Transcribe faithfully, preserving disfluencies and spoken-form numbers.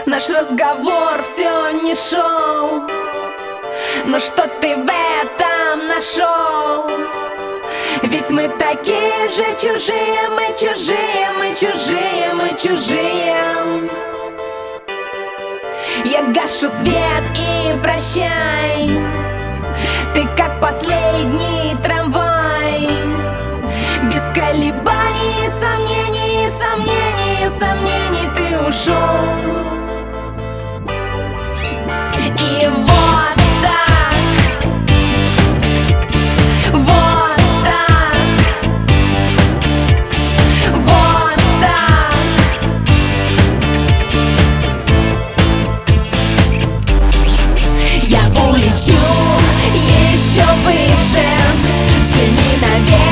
Наш разговор все не шел, но что ты в этом нашел? Ведь мы такие же чужие, мы чужие, мы чужие, мы чужие. Я гашу свет и прощай, ты как последний трамвай. Без колебаний, сомнений, сомнений, сомнений ты ушел. И вот так, вот так, вот так. Я улечу еще выше, взгляни наверх.